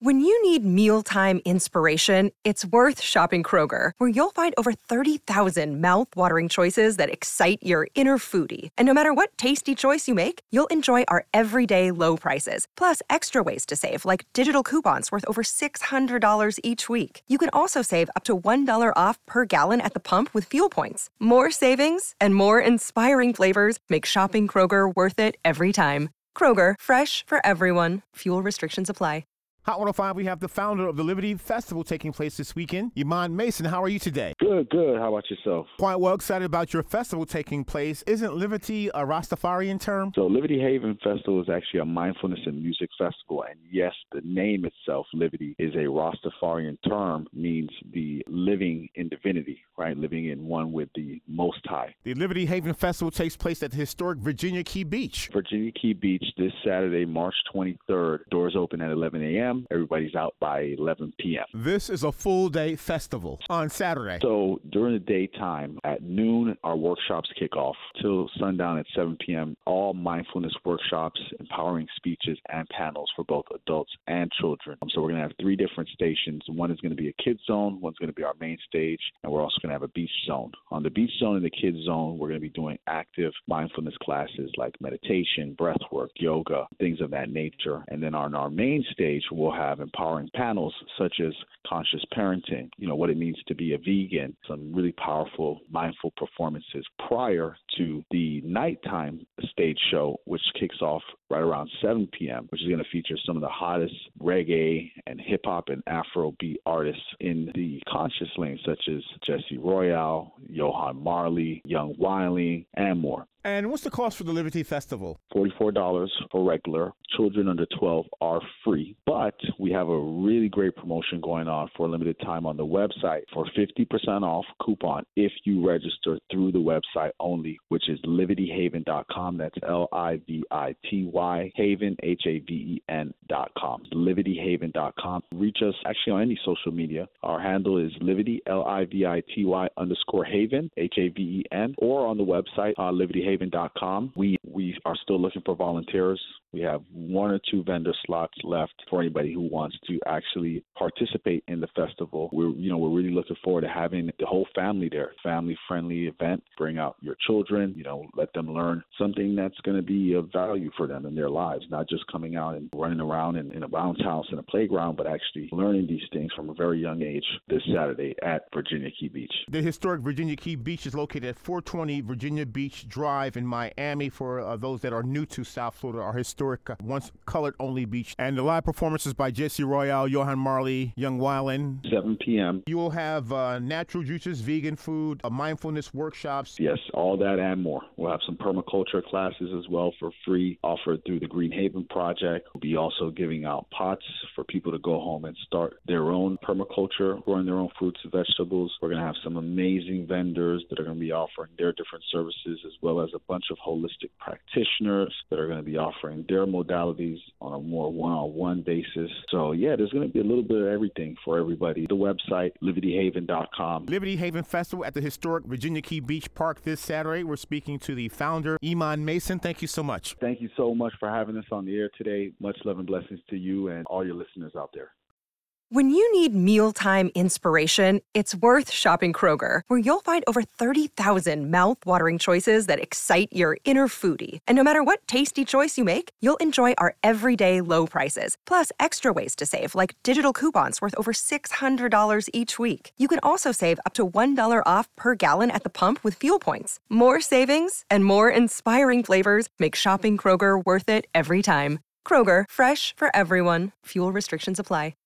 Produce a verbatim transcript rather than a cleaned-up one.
When you need mealtime inspiration, it's worth shopping Kroger, where you'll find over thirty thousand mouth-watering choices that excite your inner foodie. And no matter what tasty choice you make, you'll enjoy our everyday low prices, plus extra ways to save, like digital coupons worth over six hundred dollars each week. You can also save up to one dollar off per gallon at the pump with fuel points. More savings and more inspiring flavors make shopping Kroger worth it every time. Kroger, fresh for everyone. Fuel restrictions apply. Hot one oh five, we have the founder of the Liberty Festival taking place this weekend. Iman Mason, how are you today? Good, good. How about yourself? Quite well, excited about your festival taking place. Isn't Liberty a Rastafarian term? So Liberty Haven Festival is actually a mindfulness and music festival. And yes, the name itself, Liberty, is a Rastafarian term, means the living in divinity, right? Living in one with the Most High. The Liberty Haven Festival takes place at the historic Virginia Key Beach. Virginia Key Beach this Saturday, March twenty-third. Doors open at eleven a.m. Everybody's out by eleven p.m. This is a full day festival on Saturday. So during the daytime, at noon, our workshops kick off till sundown at seven p.m. All mindfulness workshops, empowering speeches, and panels for both adults and children. So we're going to have three different stations. One is going to be a kids zone, one's going to be our main stage, and we're also going to have a beach zone. On the beach zone and the kids zone, we're going to be doing active mindfulness classes like meditation, breath work, yoga, things of that nature. And then on our main stage, we'll have empowering panels such as conscious parenting, you know, what it means to be a vegan, some really powerful mindful performances prior to the nighttime stage show, which kicks off right around seven p.m., which is going to feature some of the hottest reggae and hip-hop and Afrobeat artists in the conscious lane, such as Jesse Royale, Johan Marley, Young Wilding, and more. And what's the cost for the Liberty Festival? forty-four dollars for regular. Children under twelve are free. But we have a really great promotion going on for a limited time on the website for fifty percent off coupon if you register through the website only, which is liberty haven dot com. That's L I V I T Y, Haven, H A V E N dot com. liberty haven dot com. Reach us actually on any social media. Our handle is Liberty, L I V I T Y underscore Haven, H A V E N, or on the website, uh, liberty haven dot com. We we are still looking for volunteers. We have one or two vendor slots left for anybody who wants to actually participate in the festival. We're, you know, we're really looking forward to having the whole family there. Family-friendly event. Bring out your children, you know, let them learn something that's going to be of value for them in their lives, not just coming out and running around in, in a bounce house and a playground, but actually learning these things from a very young age this Saturday at Virginia Key Beach. The historic Virginia Key Beach is located at four twenty Virginia Beach Drive in Miami. For uh, those that are new to South Florida, our historic Uh, once colored-only beach. And the live performances by Jesse Royale, Johan Marley, Young Wilding. seven p.m. You will have uh, natural juices, vegan food, uh, mindfulness workshops. Yes, all that and more. We'll have some permaculture classes as well for free, offered through the Green Haven Project. We'll be also giving out pots for people to go home and start their own permaculture, growing their own fruits and vegetables. We're going to have some amazing vendors that are going to be offering their different services, as well as a bunch of holistic practitioners that are going to be offering their modalities on a more one-on-one basis. So, yeah, there's going to be a little bit of everything for everybody. The website, liberty haven dot com. Liberty Haven Festival at the historic Virginia Key Beach Park this Saturday. We're speaking to the founder, Iman Mason. Thank you so much. Thank you so much for having us on the air today. Much love and blessings to you and all your listeners out there. When you need mealtime inspiration, it's worth shopping Kroger, where you'll find over thirty thousand mouth-watering choices that excite your inner foodie. And no matter what tasty choice you make, you'll enjoy our everyday low prices, plus extra ways to save, like digital coupons worth over six hundred dollars each week. You can also save up to one dollar off per gallon at the pump with fuel points. More savings and more inspiring flavors make shopping Kroger worth it every time. Kroger, fresh for everyone. Fuel restrictions apply.